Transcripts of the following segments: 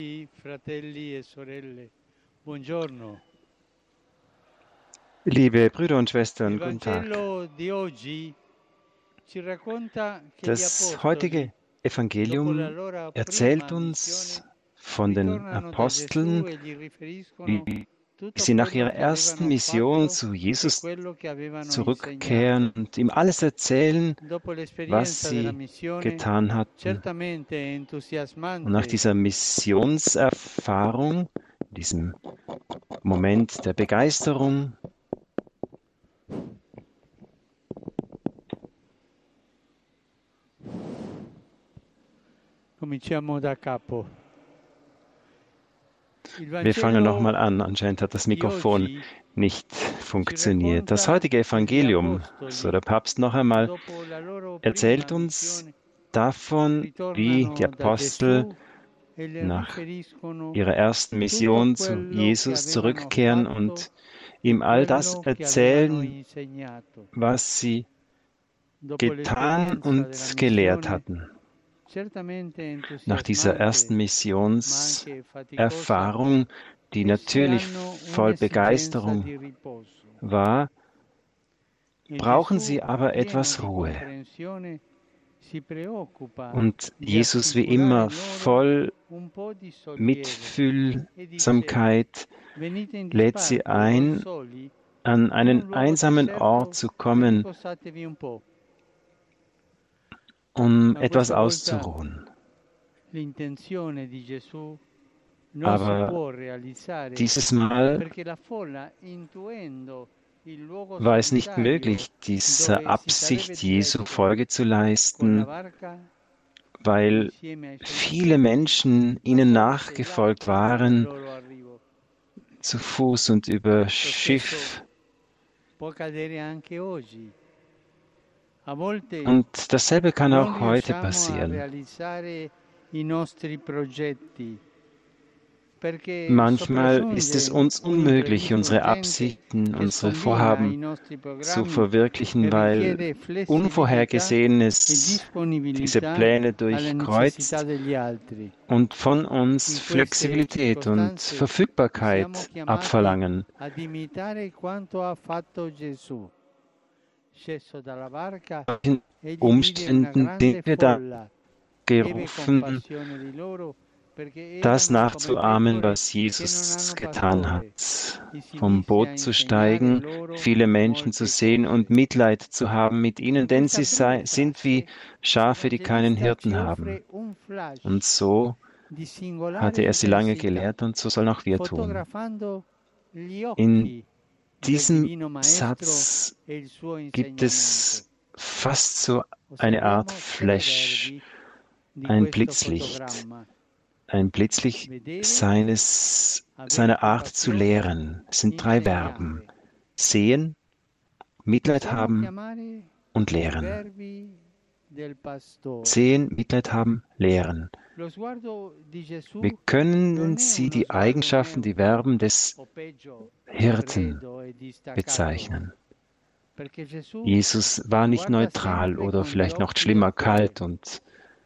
Fratelli e sorelle, buongiorno. Liebe Brüder und Il Schwestern, guten Tag. Vangelo di oggi ci racconta che gli Das apostoli, heutige dopo la Evangelium loro erzählt prima uns missione, von den ritornano da Aposteln, Gesù e gli riferiscono wie tutto sie nach quello ihrer che ersten avevano Mission fatto zu e Jesus quello che avevano zurückkehren insegnato. und ihm alles erzählen, Dopo was l'esperienza della sie missione, getan hatten. certamente Und nach entusiasmante, dieser Missionserfahrung, diesem Moment der Begeisterung, cominciamo da capo. Il wir fangen Vangelo nochmal an. Anscheinend hat das di Mikrofon oggi nicht ci funktioniert. Das racconta heutige che gli Evangelium, so apostoli, der Papst noch einmal, dopo la loro prima erzählt uns missione, davon, wie die ritornano da Apostel Gesù e le nach riferiscono ihrer ersten tutto Mission zu quello che Jesus avevano zurückkehren fatto und e ihm all das quello che avevano erzählen, insegnato. was sie Dopo getan l'esperienza della und gelehrt missione, hatten. certamente Nach dieser ersten entusiasmante, ma anche faticosa, Missionserfahrung, die essi natürlich hanno voll un'esigenza Begeisterung di riposo. war, E brauchen Gesù, sie aber pieno etwas di Ruhe. comprensione, si preoccupa Und di Jesus wie assicurare immer loro voll un po' di sollievo e dice: Mitfühlsamkeit venite in lädt sie disparte, voi ein, soli, an in un einen luogo einsamen Ort deserto zu e kommen, riposatevi un po'. um Ma etwas questa volta auszuruhen. l'intenzione di Gesù non si Aber può realizzare dieses Mal perché la folla, intuendo il luogo war es nicht solitario möglich, dieser dove si sarebbe Absicht Jesu diretto Folge zu con la leisten, barca weil insieme ai suoi viele discepoli, Menschen ma ihnen forse nachgefolgt l'attesa del waren, loro arrivo. zu Fuß und über Lo stesso Schiff. può accadere anche oggi. A volte Und dasselbe kann non auch heute riusciamo a passieren. realizzare i nostri progetti perché Manchmal ist es sopraggiunge uns un unmöglich, imprevisto unsere urgente Absichten, che unsere scombina i Vorhaben nostri zu programmi e verwirklichen, weil richiede flessibilità e Unvorhergesehenes diese disponibilità Pläne alle necessità durchkreuzt degli altri. und von uns In queste Flexibilität und circostanze siamo Verfügbarkeit chiamati abverlangen. ad imitare quanto ha fatto Gesù. Sceso dalla barca, In egli vide una Umständen grande sind wir da folla, ebbe gerufen, compassione di loro perché das erano come nachzuahmen, pecore was che non Jesus hanno getan pastore, hat. e si Vom mise a Boot zu insegnare steigen, loro viele Menschen zu molte sehen und cose. Mitleid zu haben mit ihnen, In denn questa sie breve sind wie frase Schafe, die keinen l'Evangelista ci Hirten haben. offre un Und flash so di hatte singolare er sie lange intensità, gelehrt und so sollen auch wir tun. fotografando gli In occhi del diesem Divino Maestro Satz e il suo gibt insegnamento. es fast so eine Art Osserviamo tre Flash, verbi di ein questo Blitzlicht, fotogramma: ein Blitzlicht vedere, avere seiner Art zu compassione, lehren. Es sind drei Verben. insegnare. Sehen, Mitleid Possiamo haben chiamare und i lehren. verbi del pastore. Sehen, Mitleid haben, lehren. Lo sguardo di Wir Gesù können non è sie uno die sguardo Eigenschaften, die neutro Verben des o peggio Hirten freddo e distaccato, bezeichnen. perché Gesù Jesus war nicht guarda neutral sempre oder con gli vielleicht noch occhi schlimmer del cuore kalt und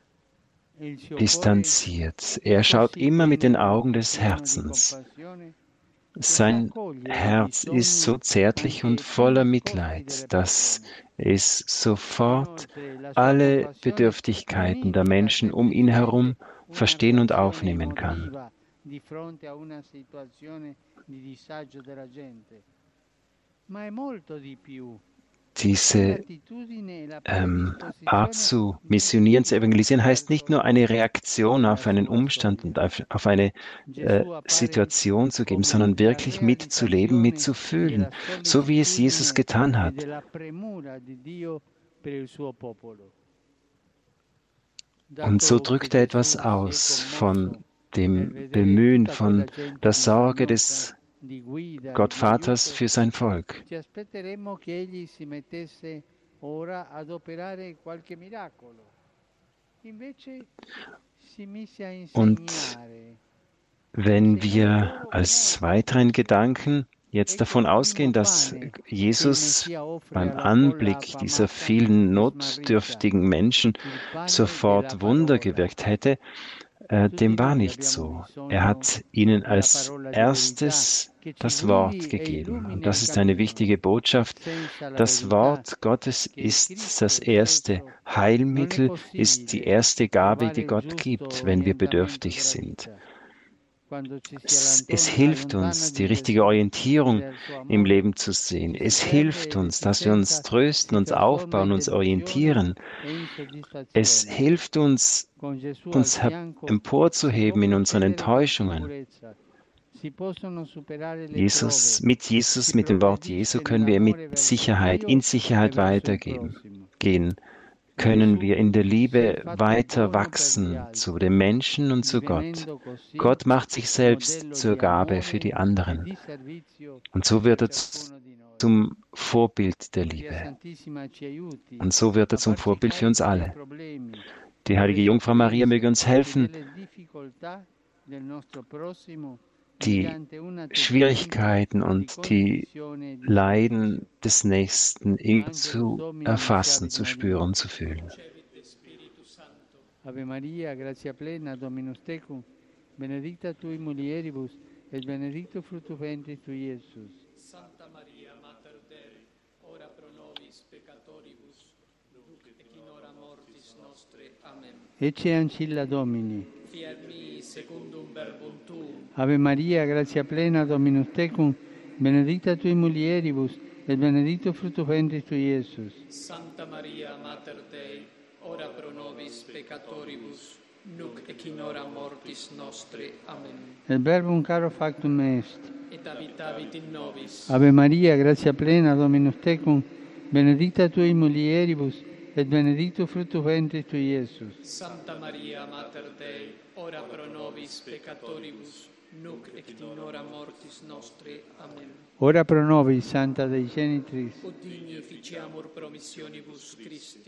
e il suo cuore distanziert. è Er schaut così immer mit den tenero Augen e des pieno di Herzens. compassione che sa Sein cogliere i Herz ist bisogni so zärtlich und anche più voller nascosti Mitleid, delle dass persone. es sofort Inoltre, la sua alle compassione non Bedürftigkeiten der indica Menschen um ihn semplicemente herum una verstehen und reazione aufnehmen kann. emotiva di fronte a una situazione di disagio della gente, ma è molto di più. È Diese l'attitudine e la Art predisposizione zu di missionieren, zu Gesù evangelisieren, heißt nicht verso nur eine Reaktion la auf einen sua Umstand storia. und auf eine Gesù appare Situation zu geben, come sondern la wirklich mitzuleben, realizzazione mitzufühlen, della so wie es Jesus sollecitudine getan e hat. della premura di Dio per il suo popolo. Und so Dato che drückt er etwas Gesù si è aus von commosso nel dem vedere Bemühen, tutta von quella gente der Sorge bisognosa des di guida e di Gottvaters aiuto, für sein Volk. ci aspetteremmo che egli si mettesse ora ad operare qualche miracolo. Invece si mise a Und insegnare, wenn insegnare wir loro als molte weiteren cose. Gedanken jetzt Ecco davon il primo ausgehen, dass pane che il Jesus Messia offre beim alla folla Anblick dieser affamata vielen e smarrita, notdürftigen Menschen il pane della sofort Wunder parola. gewirkt hätte, Dem war nicht so. Er hat ihnen als erstes das Wort gegeben. Und das ist eine wichtige Botschaft. Das Wort Gottes ist das erste Heilmittel, ist die erste Gabe, die Gott gibt, wenn wir bedürftig sind. Es hilft uns, die richtige Orientierung im Leben zu sehen. Es hilft uns, dass wir uns trösten, uns aufbauen, uns orientieren. Es hilft uns, uns emporzuheben in unseren Enttäuschungen. Mit dem Wort Jesu können wir mit Sicherheit, in Sicherheit weitergehen. Können wir in der Liebe weiter wachsen zu dem Menschen und zu Gott. Gott macht sich selbst zur Gabe für die anderen. Und so wird er zum Vorbild der Liebe. Und so wird er zum Vorbild für uns alle. Die heilige Jungfrau Maria möge uns helfen, die Schwierigkeiten und die Leiden des Nächsten zu erfassen, zu spüren, zu fühlen. Ave Maria, gratia plena, Dominus tecum, benedicta tui mulieribus, et benedictus fructus ventris tui, Iesus. Santa Maria, Mater Dei, ora pro nobis peccatoribus, nunc et in hora mortis nostre. Amen. Ecce ancilla Domini. Fiat mi secundum verbum tuum. Ave Maria, gratia plena, Dominus tecum, benedicta tui mulieribus, et benedictus fructus ventris tui, Iesus. Santa Maria, Mater Dei, ora pro nobis peccatoribus, nunc et in hora mortis nostre. Amen. Et verbum caro factum est. Et habitavit in nobis. Ave Maria, gratia plena, Dominus tecum, benedicta tui mulieribus, et benedictus fructus ventris tui, Iesus. Santa Maria, Mater Dei, ora pro nobis peccatoribus, nunc et in hora mortis nostre. Amen. Ora pro nobis, Santa Dei Genitris. Ut digni ficiamur promissionibus Christi.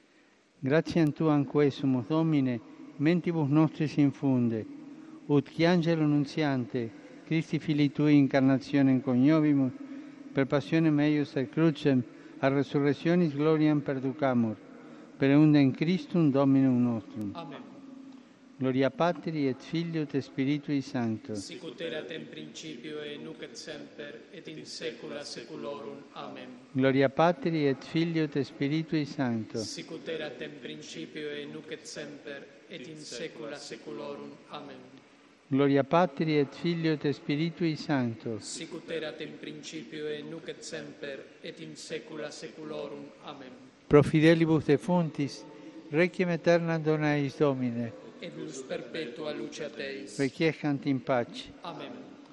Gratiam Tuam quesumus, Domine, mentibus nostris infunde, ut qui angelo nuntiante, Christi Filii Tui incarnationem coniovimus, per passionem eius et crucem, a resurrectionis gloriam perducamur, per eundem Christum Dominum nostrum. Amen. Gloria Patri et Filio et Spiritui Sancto. Sicut erat in principio et nunc et semper et in saecula saeculorum. Amen. Gloria Patri et Filio et Spiritui Sancto. Sicut erat in principio et nunc et semper et in saecula saeculorum. Amen. Gloria Patri et Filio et Spiritui Sancto. Sicut erat in principio et nunc et semper et in saecula saeculorum. Amen. Pro fidelibus defuntis, requiem aeternam dona eis Domine. Et lux perpetua luceat eis. Requiescant in pace. Amen.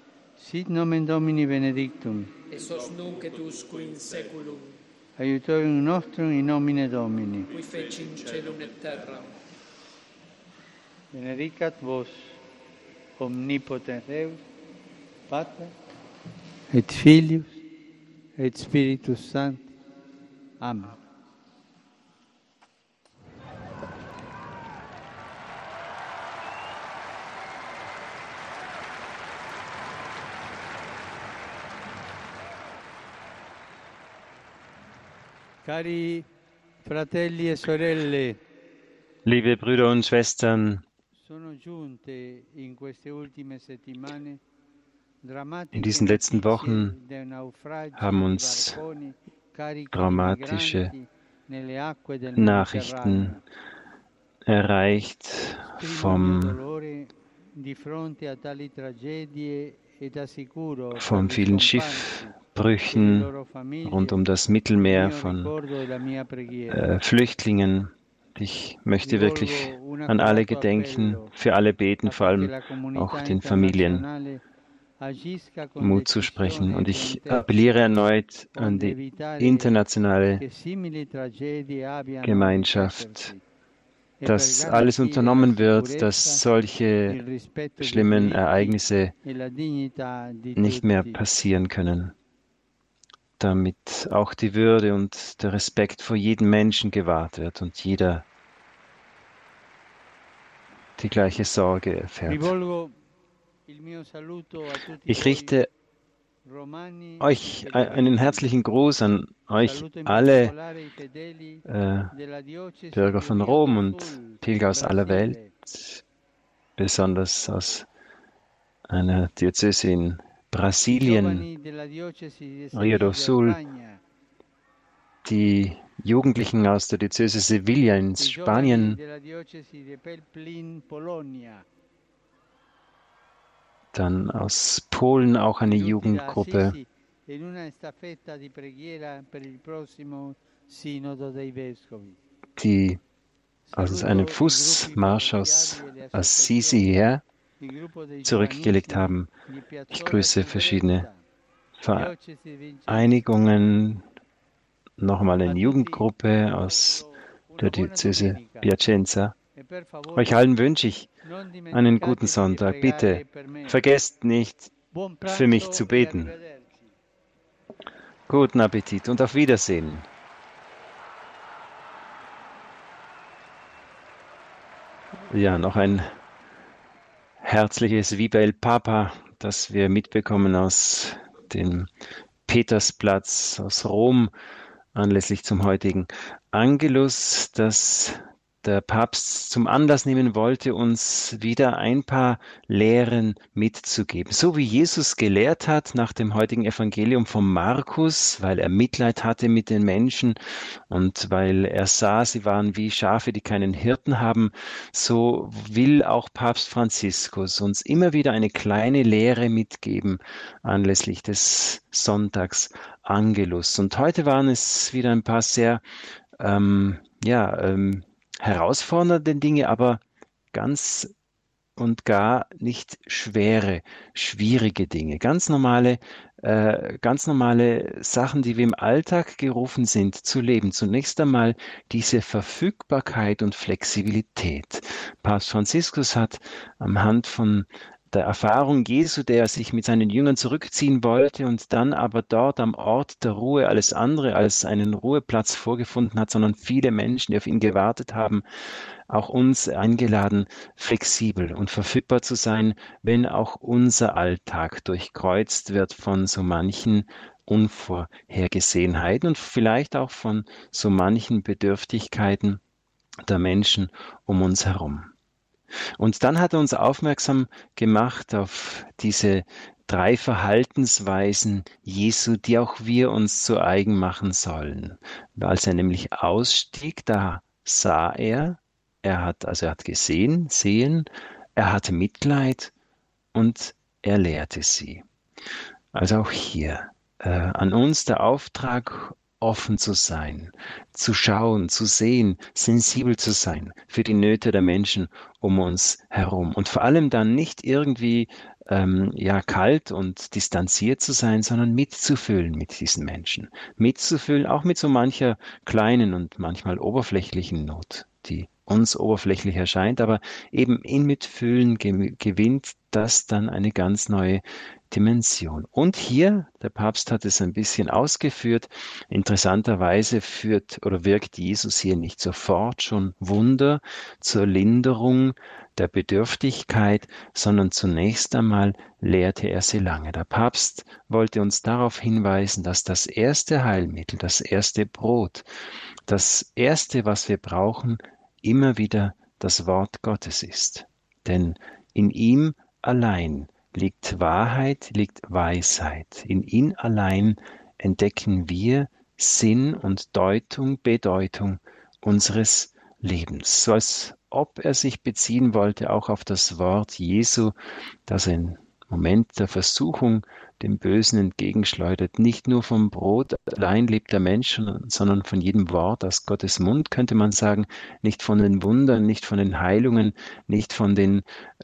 Sit nomen Domini benedictum. Et sos nunc et usque in saeculum, Aiutorium nostrum in nomine Domini. qui feci in celum et terram. Benedicat vos, omnipotens Deus, Pater, et Filius, et Spiritus Sanctus. Amen. Cari fratelli e sorelle, Liebe Brüder und Schwestern, sono giunte in queste ultime settimane in diesen letzten Wochen haben uns dramatische Nachrichten erreicht von vielen Schiffbrüchen rund um das Mittelmeer, von Flüchtlingen. Ich möchte wirklich an alle gedenken, für alle beten, vor allem auch den Familien Mut zu sprechen. Und ich appelliere erneut an die internationale Gemeinschaft, dass alles unternommen wird, dass solche schlimmen Ereignisse nicht mehr passieren können, damit auch die Würde und der Respekt vor jedem Menschen gewahrt wird und jeder die gleiche Sorge erfährt. Ich richte euch einen herzlichen Gruß an euch alle Bürger von Rom und Pilger aus aller Welt, besonders aus einer Diözese in Brasilien, Rio do Sul, die Jugendlichen aus der Diözese Sevilla in Spanien, dann aus Polen auch eine Jugendgruppe, die also einen Fußmarsch aus Assisi her zurückgelegt haben. Ich grüße verschiedene Vereinigungen, nochmal eine Jugendgruppe aus der Diözese Piacenza. Euch allen wünsche ich einen guten Sonntag. Bitte vergesst nicht, für mich zu beten. Guten Appetit und auf Wiedersehen. Ja, noch ein herzliches Viva el Papa, das wir mitbekommen aus dem Petersplatz, aus Rom, anlässlich zum heutigen Angelus, das der Papst zum Anlass nehmen wollte, uns wieder ein paar Lehren mitzugeben. So wie Jesus gelehrt hat nach dem heutigen Evangelium von Markus, weil er Mitleid hatte mit den Menschen und weil er sah, sie waren wie Schafe, die keinen Hirten haben, so will auch Papst Franziskus uns immer wieder eine kleine Lehre mitgeben anlässlich des Sonntags Angelus. Und heute waren es wieder ein paar sehr herausfordernde Dinge, aber ganz und gar nicht schwierige Dinge. Ganz normale Sachen, die wir im Alltag gerufen sind zu leben. Zunächst einmal diese Verfügbarkeit und Flexibilität. Papst Franziskus hat anhand von der Erfahrung Jesu, der sich mit seinen Jüngern zurückziehen wollte und dann aber dort am Ort der Ruhe alles andere als einen Ruheplatz vorgefunden hat, sondern viele Menschen, die auf ihn gewartet haben, auch uns eingeladen, flexibel und verfügbar zu sein, wenn auch unser Alltag durchkreuzt wird von so manchen Unvorhergesehenheiten und vielleicht auch von so manchen Bedürftigkeiten der Menschen um uns herum. Und dann hat er uns aufmerksam gemacht auf diese 3 Verhaltensweisen Jesu, die auch wir uns zu eigen machen sollen. Als er nämlich ausstieg, da sah er hat gesehen, er hatte Mitleid und er lehrte sie. Also auch hier an uns der Auftrag, offen zu sein, zu schauen, zu sehen, sensibel zu sein für die Nöte der Menschen um uns herum und vor allem dann nicht irgendwie kalt und distanziert zu sein, sondern mitzufühlen mit diesen Menschen, mitzufühlen auch mit so mancher kleinen und manchmal oberflächlichen Not, die uns oberflächlich erscheint, aber eben in Mitfühlen gewinnt das dann eine ganz neue Dimension. Und hier, der Papst hat es ein bisschen ausgeführt, interessanterweise wirkt Jesus hier nicht sofort schon Wunder zur Linderung der Bedürftigkeit, sondern zunächst einmal lehrte er sie lange. Der Papst wollte uns darauf hinweisen, dass das erste Heilmittel, das erste Brot, das erste, was wir brauchen, immer wieder das Wort Gottes ist. Denn in ihm allein liegt Wahrheit, liegt Weisheit. In ihn allein entdecken wir Sinn und Bedeutung unseres Lebens. So als ob er sich beziehen wollte auch auf das Wort Jesu, das im Moment der Versuchung dem Bösen entgegenschleudert. Nicht nur vom Brot allein lebt der Mensch, sondern von jedem Wort aus Gottes Mund, könnte man sagen, nicht von den Wundern, nicht von den Heilungen, nicht von den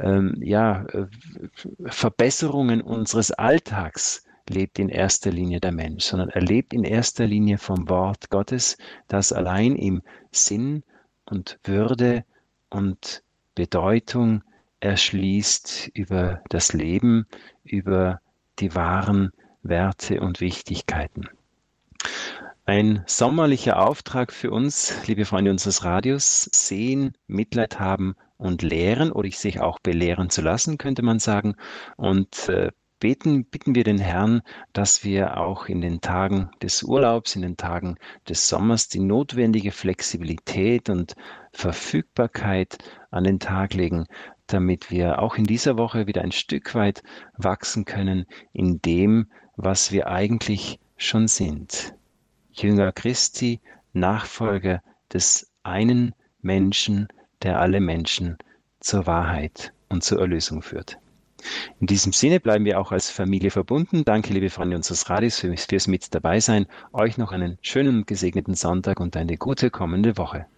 Verbesserungen unseres Alltags lebt in erster Linie der Mensch, sondern er lebt in erster Linie vom Wort Gottes, das allein ihm Sinn und Würde und Bedeutung erschließt über das Leben, über die wahren Werte und Wichtigkeiten. Ein sommerlicher Auftrag für uns, liebe Freunde unseres Radios, sehen, Mitleid haben und lehren oder sich auch belehren zu lassen, könnte man sagen. Und bitten wir den Herrn, dass wir auch in den Tagen des Urlaubs, in den Tagen des Sommers die notwendige Flexibilität und Verfügbarkeit an den Tag legen, damit wir auch in dieser Woche wieder ein Stück weit wachsen können in dem, was wir eigentlich schon sind. Jünger Christi, Nachfolger des einen Menschen, der alle Menschen zur Wahrheit und zur Erlösung führt. In diesem Sinne bleiben wir auch als Familie verbunden. Danke, liebe Freunde unseres Radios, fürs mit dabei sein. Euch noch einen schönen und gesegneten Sonntag und eine gute kommende Woche.